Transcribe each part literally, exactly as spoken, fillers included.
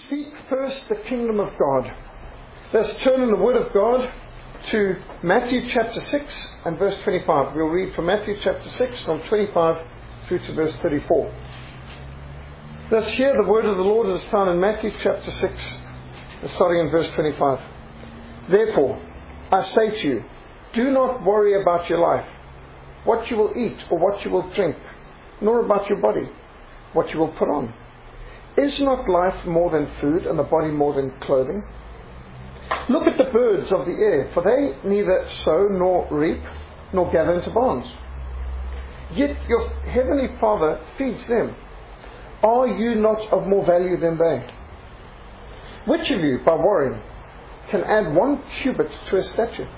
Seek first the kingdom of God. Let's turn in the Word of God to Matthew chapter six and verse twenty-five. We'll read from Matthew chapter six from twenty-five through to verse thirty-four. Let's hear the word of the Lord as found in Matthew chapter six, starting in verse twenty-five. Therefore, I say to you, do not worry about your life, what you will eat or what you will drink, nor about your body, what you will put on. Is not life more than food, and the body more than clothing? Look at the birds of the air, for they neither sow nor reap, nor gather into barns. Yet your heavenly Father feeds them. Are you not of more value than they? Which of you, by worrying, can add one cubit to his stature?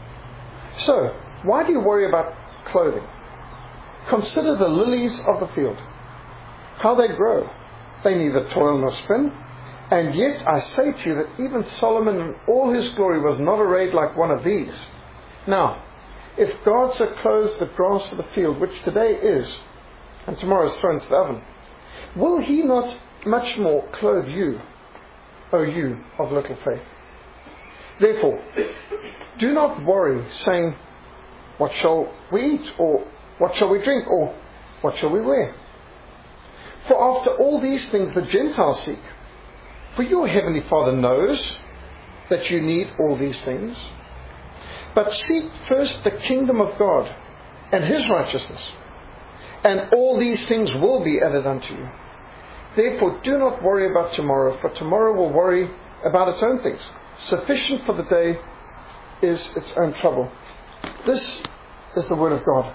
So, why do you worry about clothing? Consider the lilies of the field, how they grow. They neither toil nor spin. And yet I say to you that even Solomon in all his glory was not arrayed like one of these. Now, if God so clothes the grass of the field, which today is, and tomorrow is thrown into the oven, will he not much more clothe you, O you of little faith? Therefore, do not worry, saying, what shall we eat? Or what shall we drink? Or what shall we wear? For after all these things the Gentiles seek. For your heavenly Father knows that you need all these things. But seek first the kingdom of God and His righteousness, and all these things will be added unto you. Therefore do not worry about tomorrow, for tomorrow will worry about its own things. Sufficient for the day is its own trouble. This is the word of God.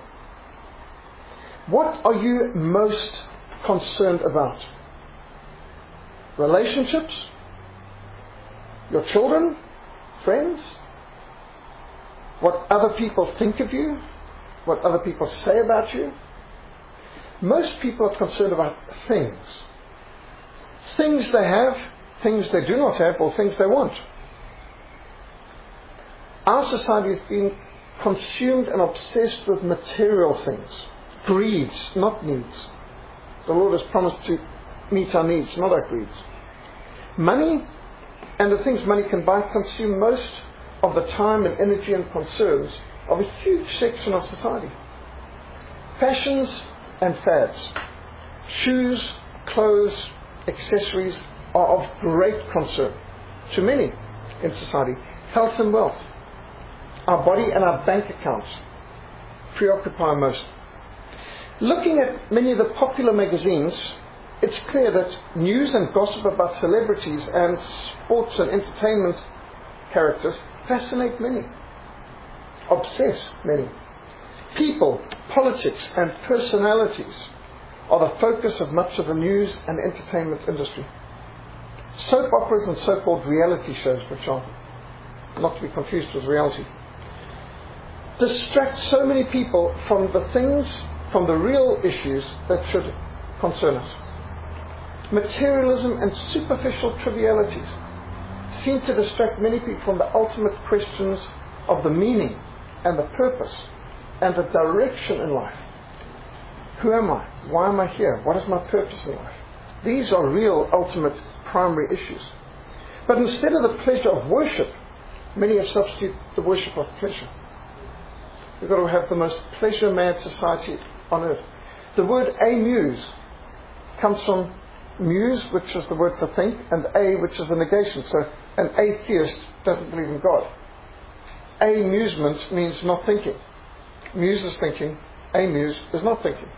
What are you most concerned about? Relationships? Your children? Friends? What other people think of you? What other people say about you? Most people are concerned about things. Things they have, things they do not have, or things they want. Our society has been consumed and obsessed with material things. Greeds, not needs. The Lord has promised to meet our needs, not our greeds. Money and the things money can buy consume most of the time and energy and concerns of a huge section of society. Fashions and fads, shoes, clothes, accessories are of great concern to many in society. Health and wealth, our body and our bank accounts preoccupy most. Looking at many of the popular magazines, it's clear that news and gossip about celebrities and sports and entertainment characters fascinate many, obsess many. People, politics and personalities are the focus of much of the news and entertainment industry. Soap operas and so-called reality shows, which are not to be confused with reality, distract so many people from the things, from the real issues that should concern us. Materialism and superficial trivialities seem to distract many people from the ultimate questions of the meaning and the purpose and the direction in life. Who am I? Why am I here? What is my purpose in life? These are real, ultimate, primary issues. But instead of the pleasure of worship, many have substituted the worship of pleasure. We've got to have the most pleasure-mad society on earth. The word amuse comes from muse, which is the word for think, and a, which is the negation. So an atheist doesn't believe in God. Amusement means not thinking. Muse is thinking. Amuse is not thinking.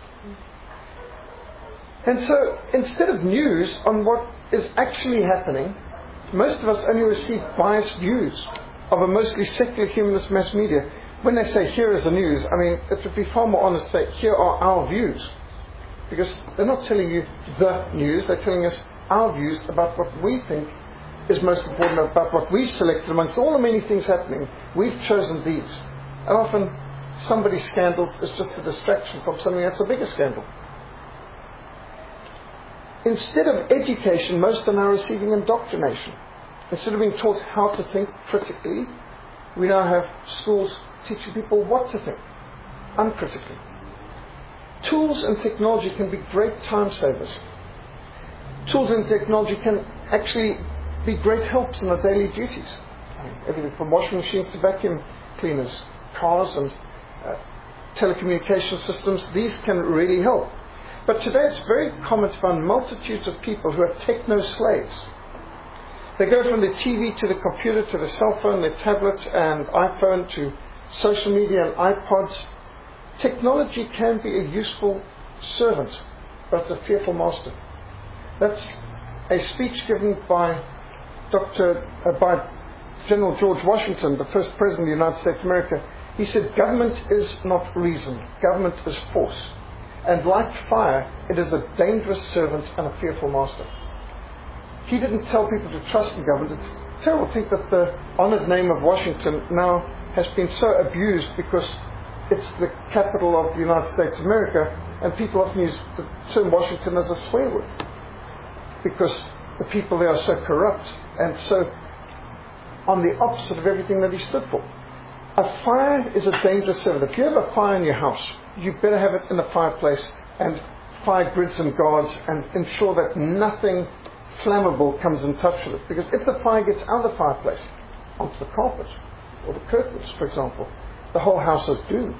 And so instead of news on what is actually happening, most of us only receive biased views of a mostly secular humanist mass media. When they say, here is the news, I mean, it would be far more honest to say, here are our views. Because they're not telling you the news, they're telling us our views about what we think is most important, about what we've selected amongst all the many things happening. We've chosen these. And often, somebody's scandal is just a distraction from something that's a bigger scandal. Instead of education, most are now receiving indoctrination. Instead of being taught how to think critically, we now have schools teaching people what to think, uncritically. Tools and technology can be great time savers. Tools and technology can actually be great helps in our daily duties. I mean, everything from washing machines to vacuum cleaners, cars and uh, telecommunication systems, these can really help. But today it's very common to find multitudes of people who are techno-slaves. They go from the T V to the computer to the cell phone, their tablets and iPhone to social media and iPods. Technology can be a useful servant, but it's a fearful master. That's a speech given by Doctor Uh, by General George Washington, the first president of the United States of America. He said, "Government is not reason. Government is force. And like fire, it is a dangerous servant and a fearful master." He didn't tell people to trust in government. It's terrible to think that the honored name of Washington now has been so abused because it's the capital of the United States of America, and people often use the term Washington as a swear word because the people there are so corrupt and so on the opposite of everything that he stood for. A fire is a dangerous servant. If you have a fire in your house, you better have it in the fireplace and fire grids and guards and ensure that nothing flammable comes in touch with it. Because if the fire gets out of the fireplace, onto the carpet or the curtains, for example, the whole house is doomed.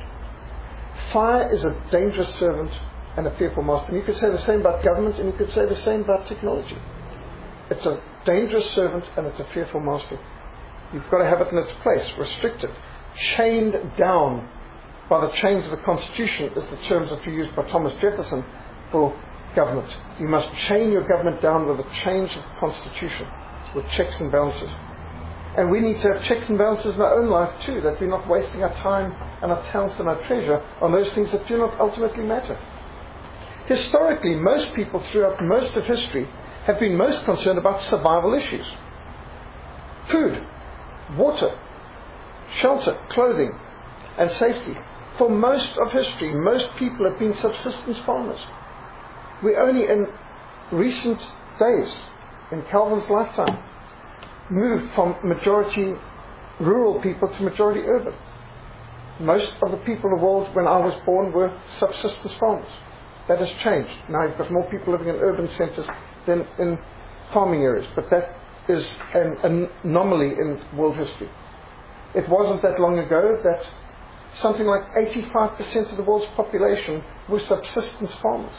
Fire is a dangerous servant and a fearful master. And you could say the same about government, and you could say the same about technology. It's a dangerous servant and it's a fearful master. You've got to have it in its place, restricted, chained down by the chains of the Constitution, is the terms that were used by Thomas Jefferson for government. You must chain your government down with the chains of the Constitution, with checks and balances. And we need to have checks and balances in our own life too, that we're not wasting our time and our talents and our treasure on those things that do not ultimately matter. Historically, most people throughout most of history have been most concerned about survival issues. Food, water, shelter, clothing, and safety. For most of history, most people have been subsistence farmers. We only in recent days, in Calvin's lifetime, moved from majority rural people to majority urban. Most of the people in the world when I was born were subsistence farmers. That has changed. Now you've got more people living in urban centres than in farming areas. But that is an, an anomaly in world history. It wasn't that long ago that something like eighty-five percent of the world's population were subsistence farmers.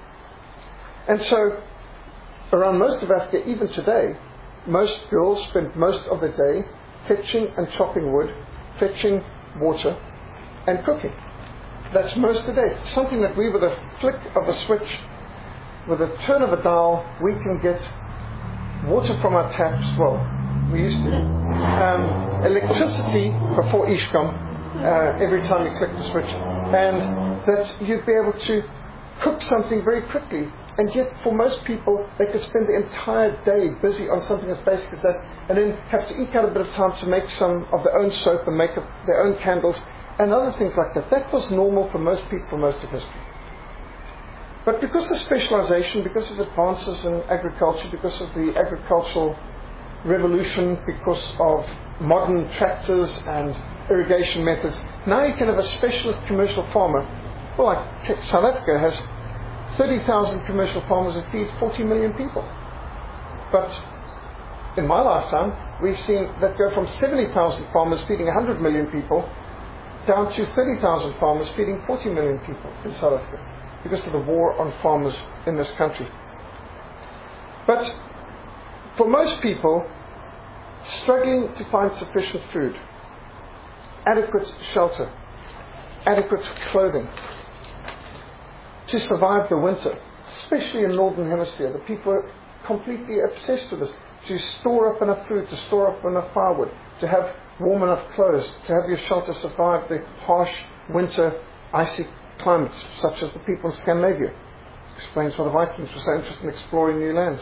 And so, around most of Africa, even today, most girls spend most of the day fetching and chopping wood, fetching water, and cooking. That's most of the day. It's something that we, with a flick of a switch, with a turn of a dial, we can get water from our taps. Well, we used to. Um, electricity before Ishcom, uh, every time you click the switch. And that you'd be able to cook something very quickly. And yet, for most people, they could spend the entire day busy on something as basic as that, and then have to eke out a bit of time to make some of their own soap and make up their own candles, and other things like that. That was normal for most people for most of history. But because of specialization, because of advances in agriculture, because of the agricultural revolution, because of modern tractors and irrigation methods, now you can have a specialist commercial farmer. Well, like South Africa has thirty thousand commercial farmers that feed forty million people. But in my lifetime, we've seen that go from seventy thousand farmers feeding one hundred million people down to thirty thousand farmers feeding forty million people in South Africa because of the war on farmers in this country. But for most people, struggling to find sufficient food, adequate shelter, adequate clothing, to survive the winter, especially in Northern Hemisphere, the people are completely obsessed with this, to store up enough food, to store up enough firewood, to have warm enough clothes, to have your shelter survive the harsh winter, icy climates, such as the people in Scandinavia. Explains why the Vikings were so interested in exploring new lands.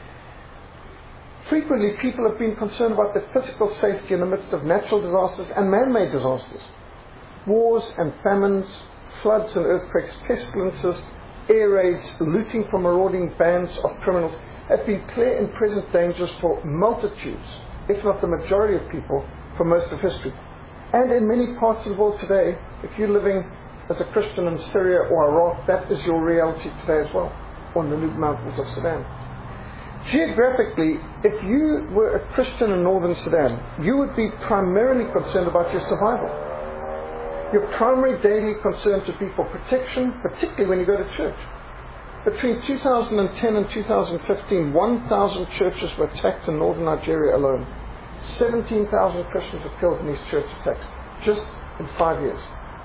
Frequently, people have been concerned about their physical safety in the midst of natural disasters and man-made disasters. Wars and famines, floods and earthquakes, pestilences, air raids, looting from marauding bands of criminals have been clear and present dangers for multitudes, if not the majority of people, for most of history. And in many parts of the world today, if you're living as a Christian in Syria or Iraq, that is your reality today as well, or in the Nubia Mountains of Sudan. Geographically, if you were a Christian in northern Sudan, you would be primarily concerned about your survival. Your primary daily concern to be for protection, particularly when you go to church. Between two thousand ten and two thousand fifteen, one thousand churches were attacked in northern Nigeria alone. seventeen thousand Christians were killed in these church attacks, just in five years.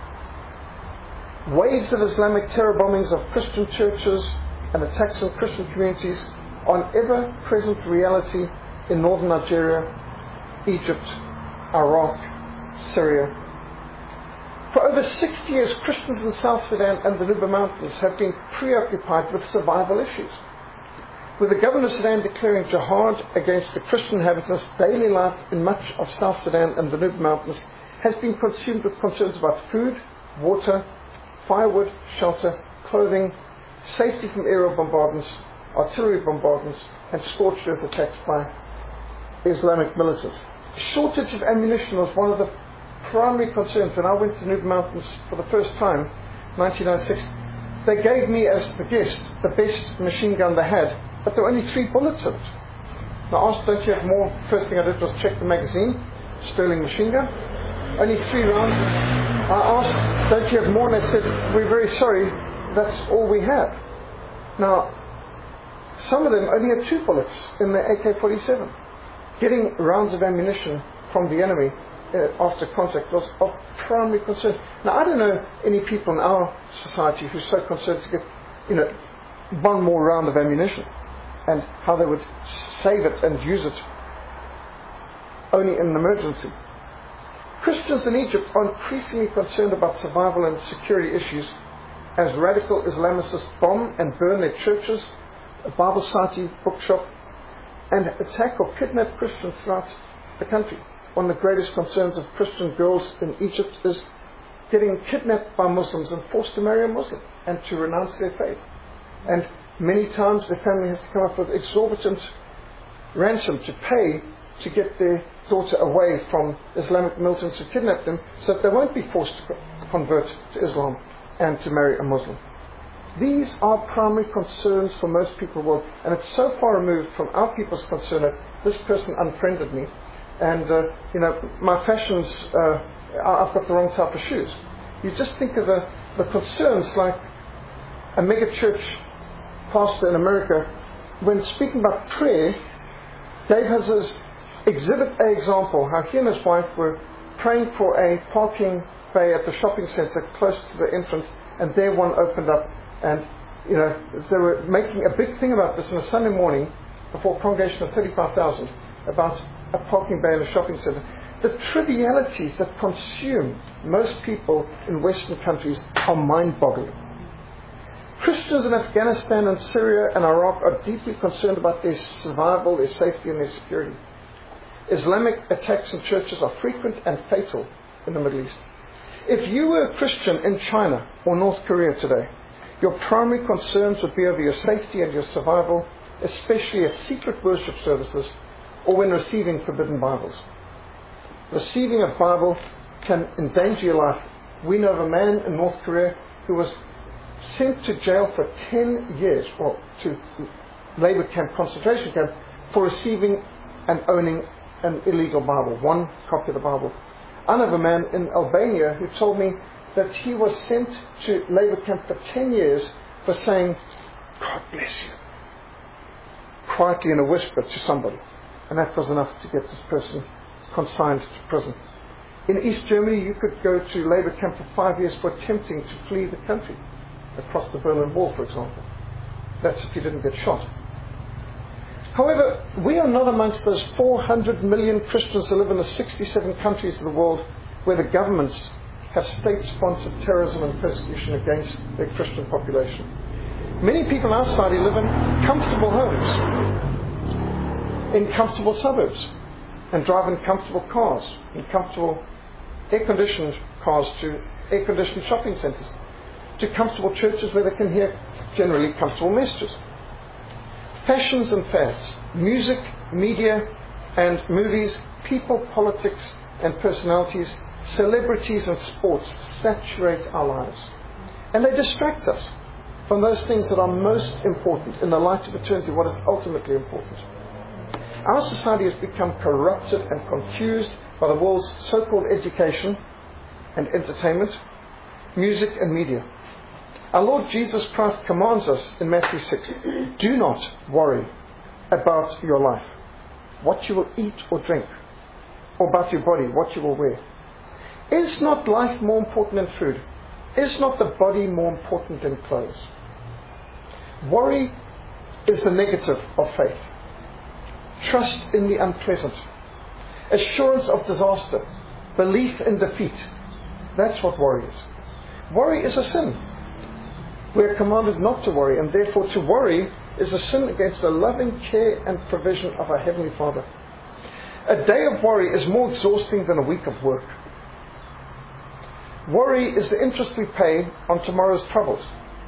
Waves of Islamic terror bombings of Christian churches and attacks on Christian communities are an ever-present reality in northern Nigeria, Egypt, Iraq, Syria. For over sixty years, Christians in South Sudan and the Nuba Mountains have been preoccupied with survival issues. With the government of Sudan declaring jihad against the Christian inhabitants, daily life in much of South Sudan and the Nuba Mountains has been consumed with concerns about food, water, firewood, shelter, clothing, safety from aerial bombardments, artillery bombardments, and scorched earth attacks by Islamic militants. Shortage of ammunition was one of the primary concerns. When I went to Nuba Mountains for the first time, nineteen ninety-six, they gave me as the guest the best machine gun they had, but there were only three bullets in it. And I asked, don't you have more? First thing I did was check the magazine, Sterling machine gun. Only three rounds. I asked, don't you have more? And they said, we're very sorry, that's all we have. Now, some of them only had two bullets in the A K forty-seven. Getting rounds of ammunition from the enemy uh, after contact was of primary concern. Now, I don't know any people in our society who's so concerned to get, you know, one more round of ammunition, and how they would save it and use it only in an emergency. Christians in Egypt are increasingly concerned about survival and security issues as radical Islamicists bomb and burn their churches, a Bible Society bookshop, and attack or kidnap Christians throughout the country. One of the greatest concerns of Christian girls in Egypt is getting kidnapped by Muslims and forced to marry a Muslim and to renounce their faith. And many times the family has to come up with exorbitant ransom to pay to get their daughter away from Islamic militants who kidnapped them, so that they won't be forced to convert to Islam and to marry a Muslim. These are primary concerns for most people in the world, and it's so far removed from our people's concern that this person unfriended me, and uh, you know, my fashions, uh, I've got the wrong type of shoes. You just think of the, the concerns like a mega church pastor in America, when speaking about prayer, gave us his exhibit A example, how he and his wife were praying for a parking bay at the shopping centre close to the entrance, and there one opened up, and you know, they were making a big thing about this on a Sunday morning before a congregation of thirty-five thousand about a parking bay in a shopping centre. The trivialities that consume most people in Western countries are mind-boggling. Christians in Afghanistan and Syria and Iraq are deeply concerned about their survival, their safety and their security. Islamic attacks on churches are frequent and fatal in the Middle East. If you were a Christian in China or North Korea today, your primary concerns would be over your safety and your survival, especially at secret worship services or when receiving forbidden Bibles. Receiving a Bible can endanger your life. We know of a man in North Korea who was sent to jail for ten years, or to labor camp, concentration camp, for receiving and owning an illegal Bible, one copy of the Bible. I know of a man in Albania who told me that he was sent to labor camp for ten years for saying, God bless you, quietly in a whisper to somebody. And that was enough to get this person consigned to prison. In East Germany, you could go to labor camp for five years for attempting to flee the country, across the Berlin Wall, for example. That's if you didn't get shot. However, we are not amongst those four hundred million Christians who live in the sixty-seven countries of the world where the governments have state-sponsored terrorism and persecution against their Christian population. Many people outside here live in comfortable homes, in comfortable suburbs, and drive in comfortable cars, in comfortable air-conditioned cars to air-conditioned shopping centres, to comfortable churches where they can hear generally comfortable messages. Fashions and fads, music, media and movies, people, politics and personalities, celebrities and sports saturate our lives. And they distract us. from those things that are most important in the light of eternity, what is ultimately important. Our society has become corrupted and confused by the world's so-called education and entertainment, music and media. Our Lord Jesus Christ commands us in Matthew six, do not worry about your life, what you will eat or drink, or about your body, what you will wear. Is not life more important than food? Is not the body more important than clothes? Worry is the negative of faith. Trust in the unpleasant. Assurance of disaster. Belief in defeat. That's what worry is. Worry is a sin. We are commanded not to worry, and therefore to worry is a sin against the loving care and provision of our Heavenly Father. A day of worry is more exhausting than a week of work. Worry is the interest we pay on tomorrow's troubles.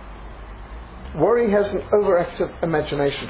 Worry has an overactive imagination.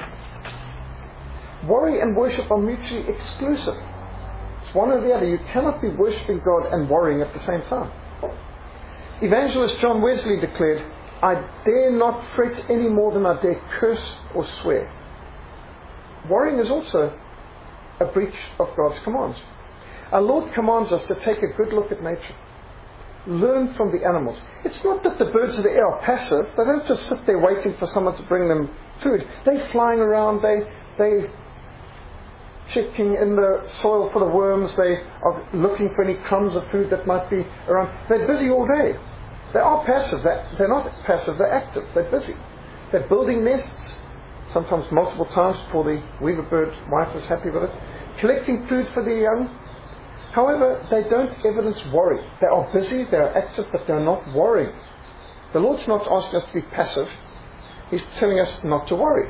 Worry and worship are mutually exclusive. It's one or the other. You cannot be worshipping God and worrying at the same time. Evangelist John Wesley declared, I dare not fret any more than I dare curse or swear. Worrying is also a breach of God's commands. Our Lord commands us to take a good look at nature. Learn from the animals. It's not that the birds of the air are passive. They don't just sit there waiting for someone to bring them food. They're flying around. They, they checking in the soil for the worms. They are looking for any crumbs of food that might be around. They're busy all day. They are passive. They're, they're not passive. They're active. They're busy. They're building nests, sometimes multiple times before the weaver bird wife is happy with it. Collecting food for their young. However, they don't evidence worry. They are busy, they are active, but they're not worrying. The Lord's not asking us to be passive. He's telling us not to worry.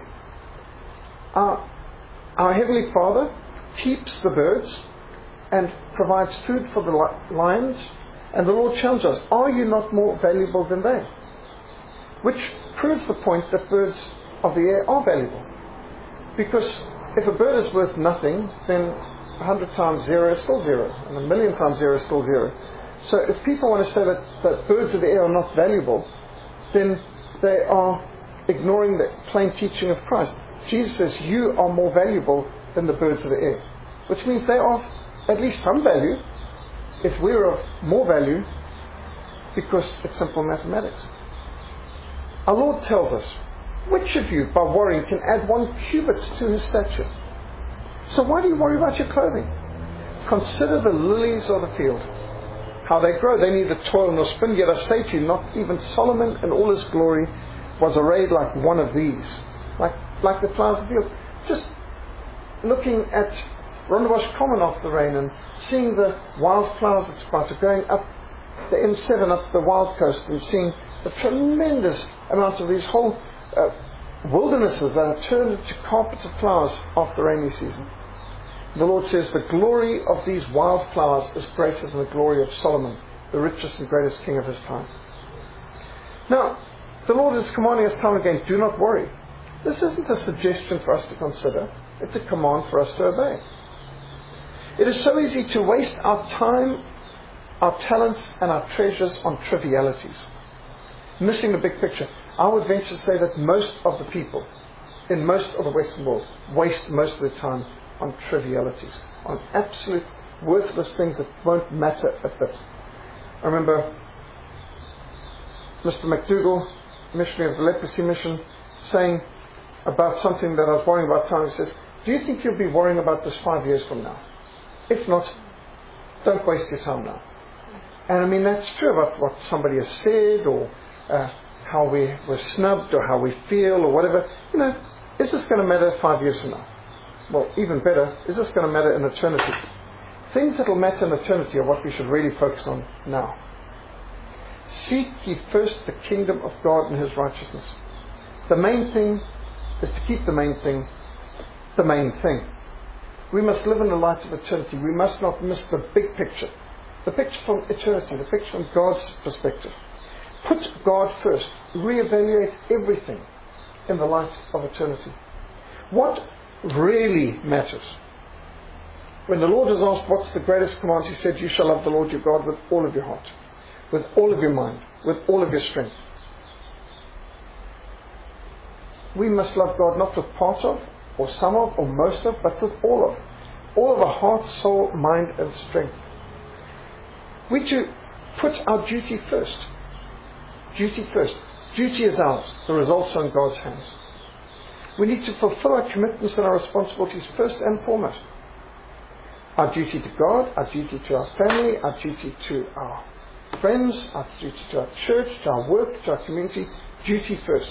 Our, our Heavenly Father keeps the birds and provides food for the lions. And the Lord challenges us, are you not more valuable than they? Which proves the point that birds of the air are valuable. Because if a bird is worth nothing, then a hundred times zero is still zero, and a million times zero is still zero. So if people want to say that, that birds of the air are not valuable, then they are ignoring the plain teaching of Christ. Jesus says, you are more valuable than the birds of the air. Which means they are at least some value, if we're of more value, because it's simple mathematics. Our Lord tells us, which of you, by worrying, can add one cubit to his stature? So why do you worry about your clothing? Consider the lilies of the field, how they grow. They neither toil nor spin. Yet I say to you, not even Solomon in all his glory was arrayed like one of these. Like like the flowers of the field. Just looking at Rondebosch Common after the rain and seeing the wild flowers that sprouted, going up the M seven, up the Wild Coast, and seeing the tremendous amount of these whole uh, wildernesses that are turned into carpets of flowers after the rainy season. The Lord says the glory of these wild flowers is greater than the glory of Solomon, the richest and greatest king of his time. Now, the Lord is commanding us time and again, do not worry. This isn't a suggestion for us to consider. It's a command for us to obey. It is so easy to waste our time, our talents, and our treasures on trivialities, missing the big picture. I would venture to say that most of the people in most of the Western world waste most of their time on trivialities, on absolute worthless things that won't matter a bit. I remember Mister McDougall, missionary of the leprosy mission, saying about something that I was worrying about time. He says, do you think you'll be worrying about this five years from now? If not, don't waste your time now. And I mean, that's true about what somebody has said, or uh, how we were snubbed, or how we feel, or whatever. You know, is this going to matter five years from now? Well, even better, is this going to matter in eternity? Things that will matter in eternity are what we should really focus on now. Seek ye first the kingdom of God and his righteousness. The main thing is to keep the main thing the main thing. We must live in the light of eternity. We must not miss the big picture. The picture from eternity, the picture from God's perspective. Put God first. Reevaluate everything in the light of eternity. What really matters? When the Lord was asked what's the greatest command, he said, you shall love the Lord your God with all of your heart, with all of your mind, with all of your strength. we must love God not with part of, or some of, or most of, but with all of. All of our heart, soul, mind, and strength. We to put our duty first. Duty first. Duty is ours. The results are in God's hands. We need to fulfill our commitments and our responsibilities first and foremost. Our duty to God, our duty to our family, our duty to our friends, our duty to our church, to our work, to our community. Duty first.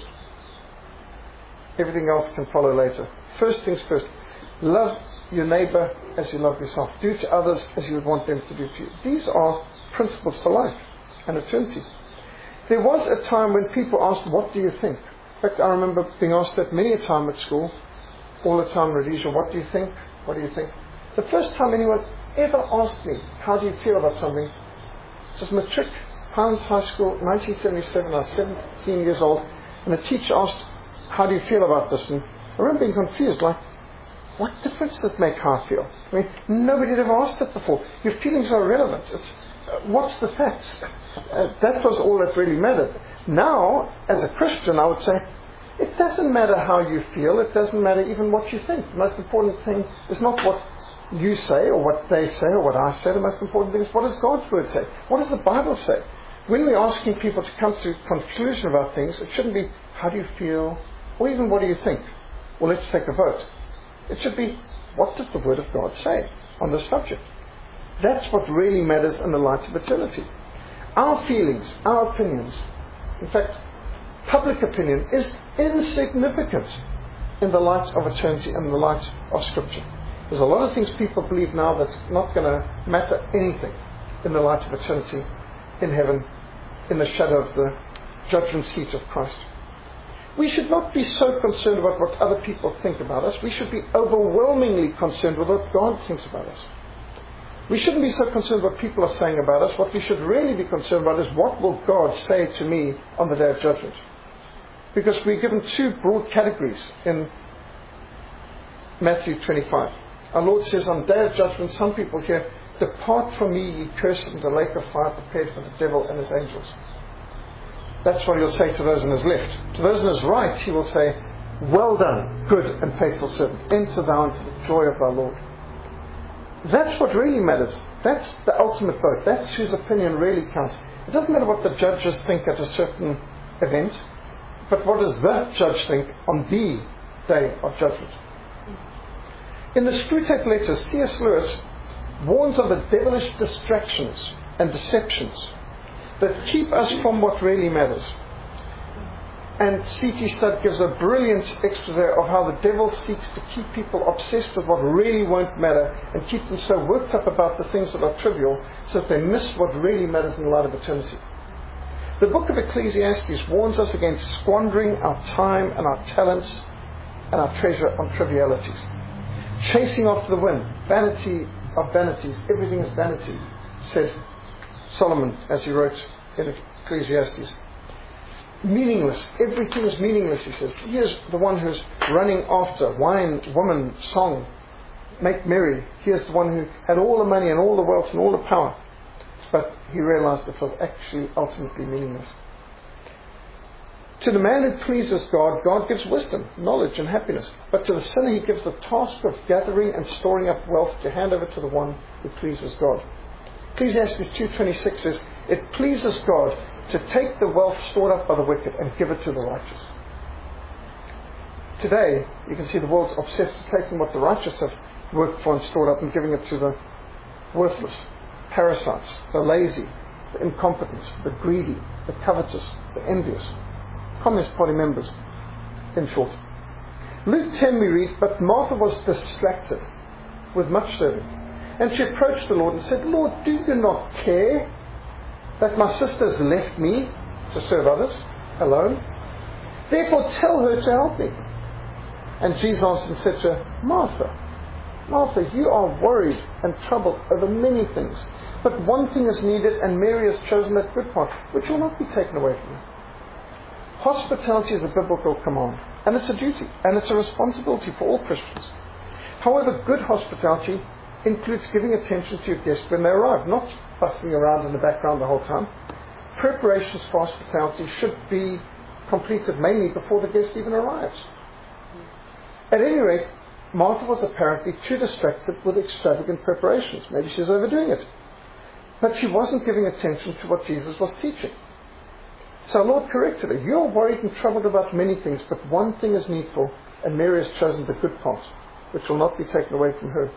Everything else can follow later. First things first. Love your neighbour as you love yourself. Do to others as you would want them to do to you. These are principles for life and eternity. There was a time when people asked, what do you think? In fact, I remember being asked that many a time at school, all the time in Rhodesia, what do you think? What do you think? The first time anyone ever asked me, how do you feel about something, was matric, Highlands High School, nineteen seventy-seven. I was seventeen years old, and the teacher asked, how do you feel about this? And I remember being confused, like, what difference does it make how I feel? I mean, nobody had ever asked that before. Your feelings are irrelevant. It's, uh, what's the facts? Uh, that was all that really mattered. Now, as a Christian, I would say, it doesn't matter how you feel. It doesn't matter even what you think. The most important thing is not what you say or what they say or what I say. The most important thing is, what does God's Word say? What does the Bible say? When we're asking people to come to a conclusion about things, it shouldn't be, how do you feel? Or even, what do you think? Well, let's take a vote. It should be, what does the Word of God say on this subject? That's what really matters in the light of eternity. Our feelings, our opinions, in fact, public opinion is insignificant in the light of eternity and in the light of Scripture. There's a lot of things people believe now that's not going to matter anything in the light of eternity in heaven, in the shadow of the judgment seat of Christ. We should not be so concerned about what other people think about us. We should be overwhelmingly concerned with what God thinks about us. We shouldn't be so concerned with what people are saying about us. What we should really be concerned about is, what will God say to me on the day of judgment? Because we're given two broad categories in Matthew twenty-five. Our Lord says, on the day of judgment, some people hear, depart from me, ye cursed, into the lake of fire prepared for the devil and his angels. That's what he'll say to those on his left. To those on his right, he will say, well done, good and faithful servant. Enter thou into the joy of thy Lord. That's what really matters. That's the ultimate vote. That's whose opinion really counts. It doesn't matter what the judges think at a certain event, but what does the judge think on the day of judgment? In the Screwtape Letters, C S Lewis warns of the devilish distractions and deceptions that keep us from what really matters. And C T Studd gives a brilliant expose of how the devil seeks to keep people obsessed with what really won't matter and keep them so worked up about the things that are trivial so that they miss what really matters in the light of eternity. The book of Ecclesiastes warns us against squandering our time and our talents and our treasure on trivialities. Chasing after the wind, vanity of vanities, everything is vanity, said Solomon as he wrote in Ecclesiastes. Meaningless, everything is meaningless, he says. He is the one who's running after wine, woman, song, make merry. He is the one who had all the money and all the wealth and all the power, but he realized it was actually ultimately meaningless. To the man who pleases God, God gives wisdom, knowledge and happiness. But to the sinner he gives the task of gathering and storing up wealth to hand over to the one who pleases God. Ecclesiastes two twenty-six says, it pleases God to take the wealth stored up by the wicked and give it to the righteous. Today, you can see the world's obsessed with taking what the righteous have worked for and stored up and giving it to the worthless, parasites, the lazy, the incompetent, the greedy, the covetous, the envious. Communist Party members, in short. Luke ten we read, but Martha was distracted with much serving. And she approached the Lord and said, Lord, do you not care that my sister has left me to serve others alone? Therefore tell her to help me. And Jesus answered and said to her, Martha, Martha, you are worried and troubled over many things, but one thing is needed, and Mary has chosen that good part, which will not be taken away from her. Hospitality is a biblical command, and it's a duty, and it's a responsibility for all Christians. However, good hospitality includes giving attention to your guests when they arrive, not fussing around in the background the whole time. Preparations for hospitality should be completed mainly before the guest even arrives. At any rate, Martha was apparently too distracted with extravagant preparations. Maybe she was overdoing it. But she wasn't giving attention to what Jesus was teaching. So our Lord corrected her. You're worried and troubled about many things, but one thing is needful, and Mary has chosen the good part, which will not be taken away from her.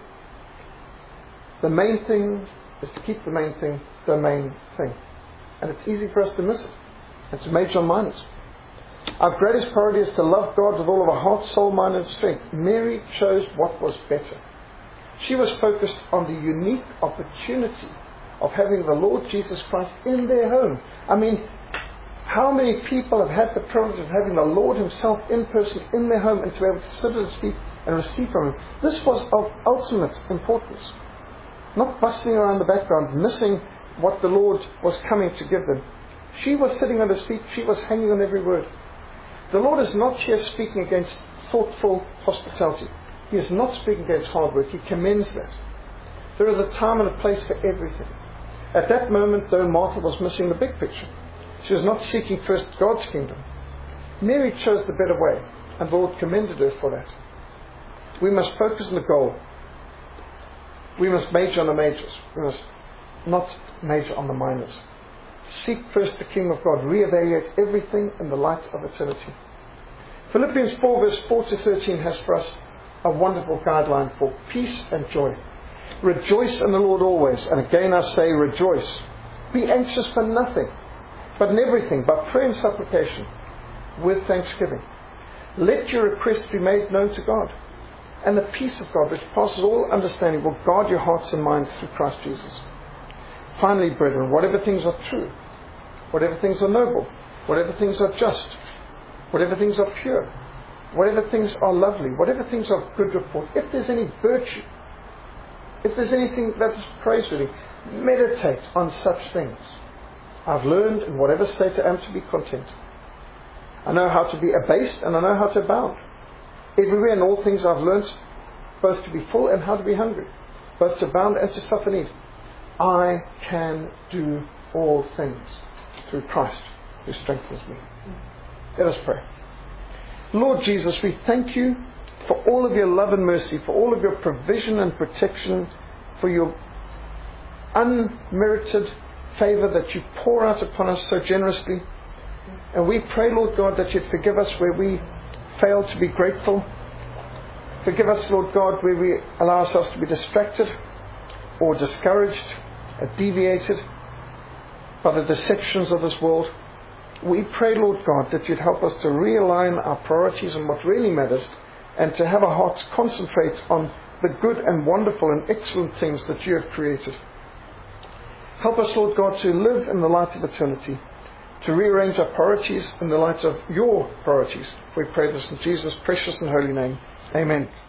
The main thing is to keep the main thing the main thing. And it's easy for us to miss it and to major on minors. Our greatest priority is to love God with all of our heart, soul, mind and strength. Mary chose what was better. She was focused on the unique opportunity of having the Lord Jesus Christ in their home. I mean, how many people have had the privilege of having the Lord Himself in person in their home and to be able to sit at His feet and receive from Him? This was of ultimate importance. Not bustling around the background, missing what the Lord was coming to give them. She was sitting at His feet. She was hanging on every word. The Lord is not here speaking against thoughtful hospitality. He is not speaking against hard work. He commends that. There is a time and a place for everything. At that moment, though, Martha was missing the big picture. She was not seeking first God's kingdom. Mary chose the better way, and the Lord commended her for that. We must focus on the goal. We must major on the majors. We must not major on the minors. Seek first the kingdom of God. Reevaluate everything in the light of eternity. Philippians four verse four to thirteen has for us a wonderful guideline for peace and joy. Rejoice in the Lord always. And again I say rejoice. Be anxious for nothing, but in everything, by prayer and supplication, with thanksgiving. Let your requests be made known to God. And the peace of God, which passes all understanding, will guard your hearts and minds through Christ Jesus. Finally, brethren, whatever things are true, whatever things are noble, whatever things are just, whatever things are pure, whatever things are lovely, whatever things are of good report, if there's any virtue, if there's anything that is praiseworthy, meditate on such things. I've learned in whatever state I am to be content. I know how to be abased and I know how to abound. Everywhere in all things I've learned both to be full and how to be hungry, both to abound and to suffer need. I can do all things through Christ who strengthens me. Let us pray. Lord Jesus, we thank you for all of your love and mercy, for all of your provision and protection, for your unmerited favor that you pour out upon us so generously. And we pray, Lord God, that you'd forgive us where we fail to be grateful. Forgive us, Lord God, where we allow ourselves to be distracted or discouraged or deviated by the deceptions of this world. We pray, Lord God, that you'd help us to realign our priorities on what really matters and to have our hearts concentrate on the good and wonderful and excellent things that you have created. Help us, Lord God, to live in the light of eternity, to rearrange our priorities in the light of your priorities. We pray this in Jesus' precious and holy name. Amen.